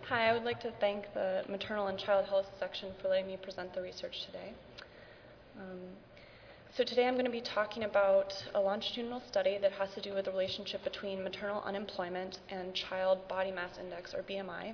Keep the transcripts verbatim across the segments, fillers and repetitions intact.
Hi, I would like to thank the Maternal and Child Health section for letting me present the research today. Um, so today I'm going to be talking about a longitudinal study that has to do with the relationship between maternal unemployment and child body mass index, or B M I.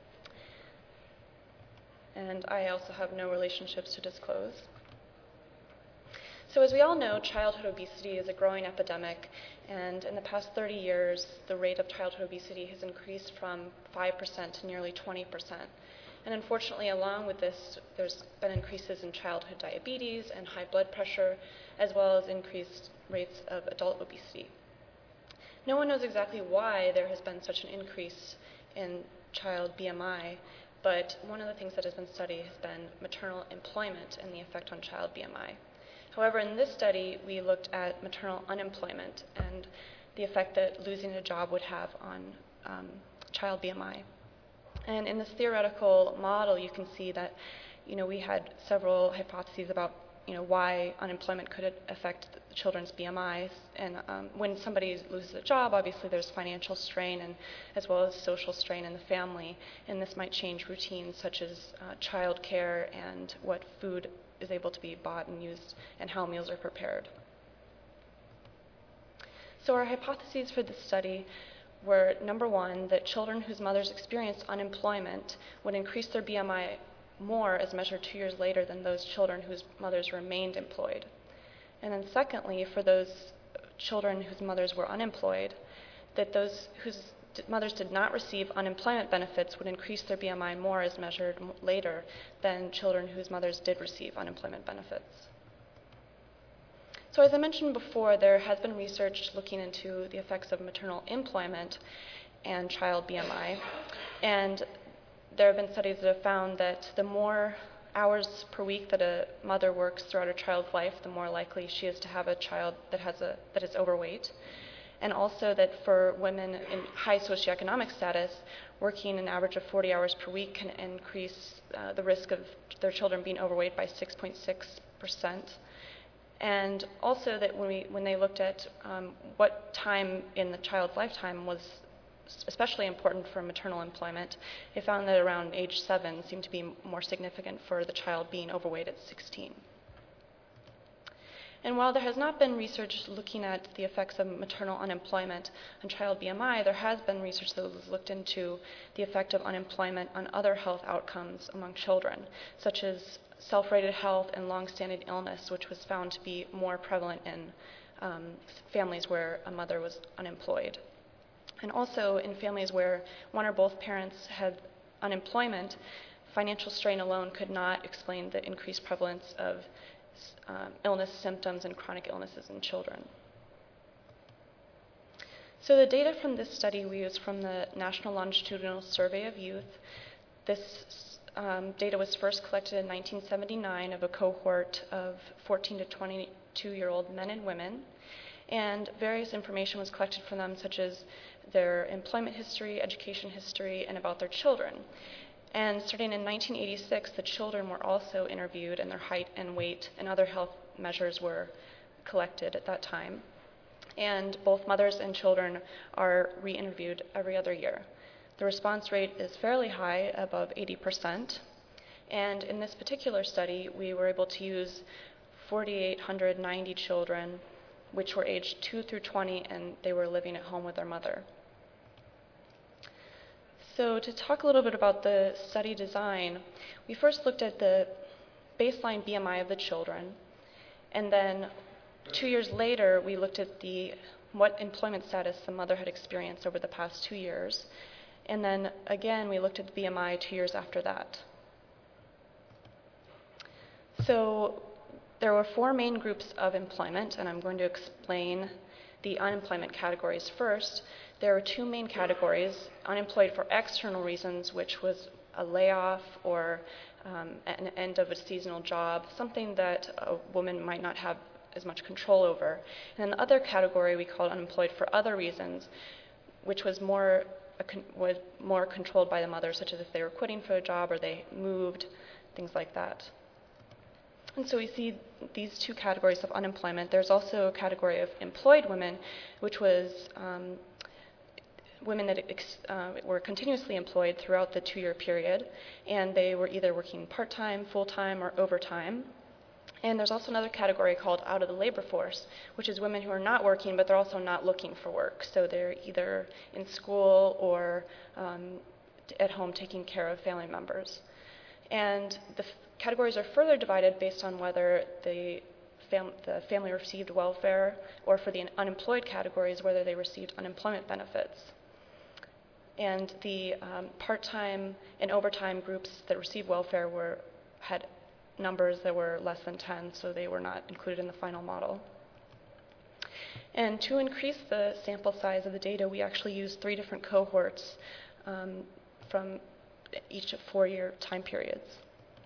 And I also have no relationships to disclose. So as we all know, childhood obesity is a growing epidemic, and in the past thirty years, the rate of childhood obesity has increased from five percent to nearly twenty percent. And unfortunately, along with this, there's been increases in childhood diabetes and high blood pressure, as well as increased rates of adult obesity. No one knows exactly why there has been such an increase in child B M I, but one of the things that has been studied has been maternal employment and the effect on child B M I. However, in this study, we looked at maternal unemployment and the effect that losing a job would have on um, child B M I. And in this theoretical model, you can see that, you know, we had several hypotheses about, you know, why unemployment could affect the children's B M Is. And um, when somebody loses a job, obviously there's financial strain and as well as social strain in the family. And this might change routines such as uh, child care and what food is able to be bought and used and how meals are prepared. So our hypotheses for this study were, number one, that children whose mothers experienced unemployment would increase their B M I more as measured two years later than those children whose mothers remained employed. And then secondly, for those children whose mothers were unemployed, that those whose mothers did not receive unemployment benefits would increase their B M I more as measured later than children whose mothers did receive unemployment benefits. So as I mentioned before, there has been research looking into the effects of maternal employment and child B M I. And there have been studies that have found that the more hours per week that a mother works throughout a child's life, the more likely she is to have a child that has a that is overweight. And also that for women in high socioeconomic status, working an average of forty hours per week can increase uh, the risk of their children being overweight by six point six percent. And also that when, we, when they looked at um, what time in the child's lifetime was especially important for maternal employment, they found that around age seven seemed to be more significant for the child being overweight at sixteen. And while there has not been research looking at the effects of maternal unemployment on child B M I, there has been research that has looked into the effect of unemployment on other health outcomes among children, such as self-rated health and long-standing illness, which was found to be more prevalent in um, families where a mother was unemployed. And also in families where one or both parents had unemployment, financial strain alone could not explain the increased prevalence of Um, illness symptoms and chronic illnesses in children. So the data from this study we used from the National Longitudinal Survey of Youth. This um, data was first collected in nineteen seventy-nine of a cohort of fourteen to twenty-two-year-old men and women, and various information was collected from them, such as their employment history, education history, and about their children. And starting in nineteen eighty-six, the children were also interviewed, and their height and weight and other health measures were collected at that time. And both mothers and children are re-interviewed every other year. The response rate is fairly high, above eighty percent. And in this particular study, we were able to use four thousand eight hundred ninety children, which were aged two through twenty, and they were living at home with their mother. So to talk a little bit about the study design, we first looked at the baseline B M I of the children, and then two years later we looked at the what employment status the mother had experienced over the past two years, and then again we looked at the B M I two years after that. So there were four main groups of employment, and I'm going to explain the unemployment categories first. There are two main categories: unemployed for external reasons, which was a layoff or um, an end of a seasonal job, something that a woman might not have as much control over. And then the other category we called unemployed for other reasons, which was more a con- was more controlled by the mother, such as if they were quitting for a job or they moved, things like that. And so we see these two categories of unemployment. There's also a category of employed women, which was um, women that ex- uh, were continuously employed throughout the two-year period, and they were either working part-time, full-time, or overtime. And there's also another category called out of the labor force, which is women who are not working, but they're also not looking for work. So they're either in school or um, at home taking care of family members. And the f- categories are further divided based on whether the, fam- the family received welfare, or for the unemployed categories, whether they received unemployment benefits. And the um, part-time and overtime groups that received welfare were had numbers that were less than ten, so they were not included in the final model. And to increase the sample size of the data, we actually used three different cohorts um, from each four-year time periods.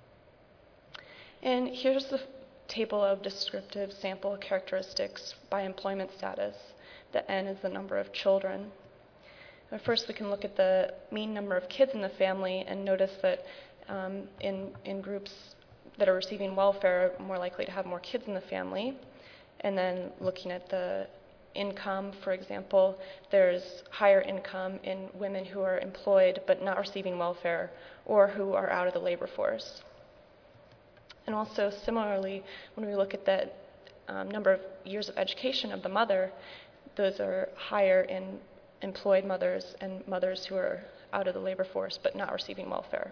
And here's the table of descriptive sample characteristics by employment status. The N is the number of children. And first, we can look at the mean number of kids in the family and notice that um, in, in groups that are receiving welfare are more likely to have more kids in the family. And then looking at the income, for example, there's higher income in women who are employed but not receiving welfare, or who are out of the labor force. And also, similarly, when we look at the um, number of years of education of the mother, those are higher in employed mothers and mothers who are out of the labor force but not receiving welfare.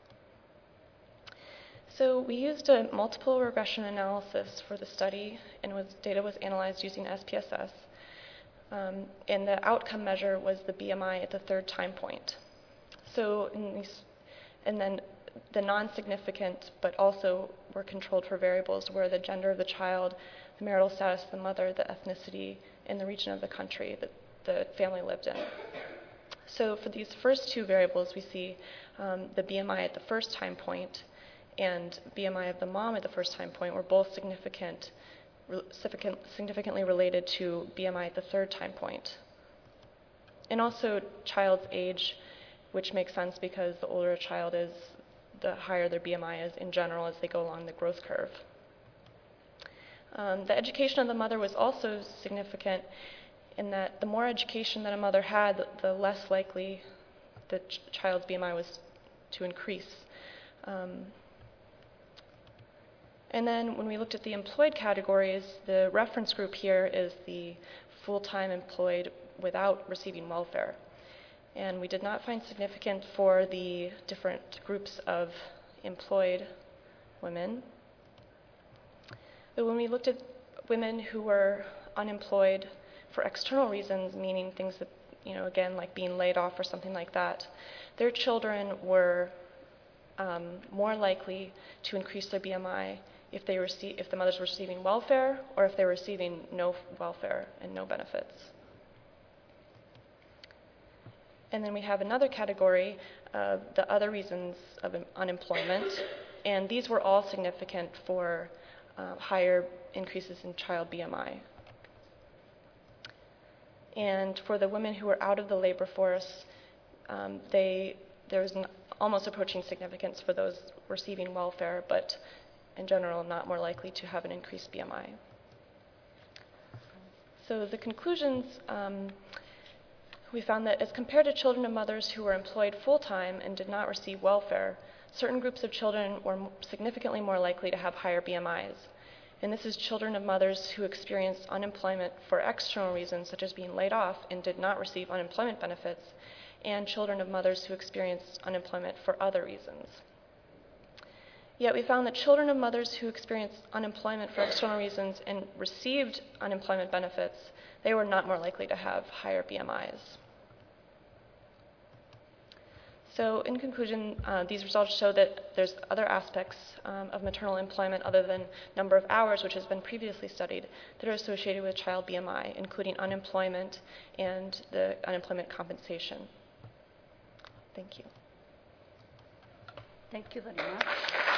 So we used a multiple regression analysis for the study, and was, data was analyzed using S P S S. Um, and the outcome measure was the B M I at the third time point. So in these, and then the non-significant, but also were controlled for variables, were the gender of the child, the marital status of the mother, the ethnicity, and the region of the country that the family lived in. So for these first two variables, we see um, the B M I at the first time point and B M I of the mom at the first time point were both significant, re- significantly related to B M I at the third time point. And also child's age, which makes sense because the older a child is, the higher their B M I is in general as they go along the growth curve. Um, the education of the mother was also significant in that the more education that a mother had, the, the less likely the ch- child's B M I was to increase. Um, And then when we looked at the employed categories, the reference group here is the full-time employed without receiving welfare. And we did not find significant for the different groups of employed women. But when we looked at women who were unemployed for external reasons, meaning things that, you know, again, like being laid off or something like that, their children were um, more likely to increase their B M I if they receive, if the mothers were receiving welfare, or if they were receiving no welfare and no benefits. And then we have another category, uh, the other reasons of unemployment, and these were all significant for uh, higher increases in child B M I. And for the women who were out of the labor force, um, they there was an almost approaching significance for those receiving welfare, but in general, not more likely to have an increased B M I. So the conclusions, um, we found that as compared to children of mothers who were employed full-time and did not receive welfare, certain groups of children were significantly more likely to have higher B M Is. And this is children of mothers who experienced unemployment for external reasons, such as being laid off and did not receive unemployment benefits, and children of mothers who experienced unemployment for other reasons. Yet we found that children of mothers who experienced unemployment for external reasons and received unemployment benefits, they were not more likely to have higher B M Is. So in conclusion, uh, these results show that there's other aspects um, of maternal employment other than number of hours, which has been previously studied, that are associated with child B M I, including unemployment and the unemployment compensation. Thank you. Thank you very much.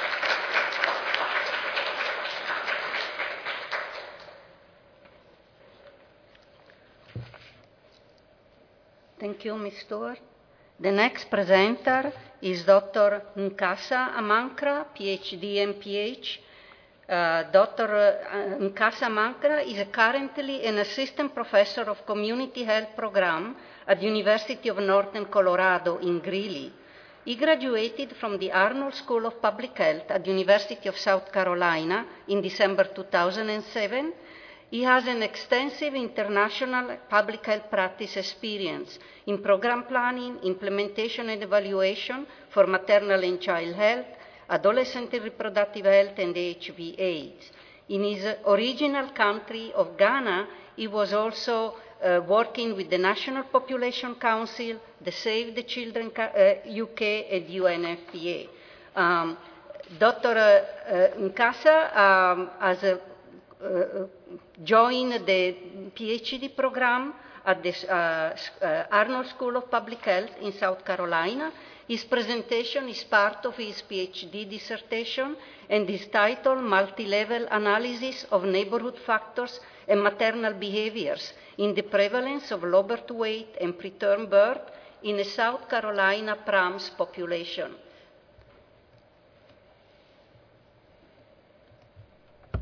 Thank you, Miz Stewart. The next presenter is Doctor Nkasa Amankra, P H D, M P H, Uh, Doctor Uh, Nkasa Mankra is currently an assistant professor of community health program at the University of Northern Colorado in Greeley. He graduated from the Arnold School of Public Health at the University of South Carolina in December two thousand seven. He has an extensive international public health practice experience in program planning, implementation and evaluation for maternal and child health, adolescent and reproductive health, and H I V AIDS. In his original country of Ghana, he was also uh, working with the National Population Council, the Save the Children uh, U K, and U N F P A. Um, Doctor Uh, uh, Nkasa um, has a, uh, joined the PhD program at the uh, uh, Arnold School of Public Health in South Carolina. His presentation is part of his PhD dissertation and is titled Multi-Level Analysis of Neighborhood Factors and Maternal Behaviors in the Prevalence of Low Birth Weight and Preterm Birth in a South Carolina P R A M S Population.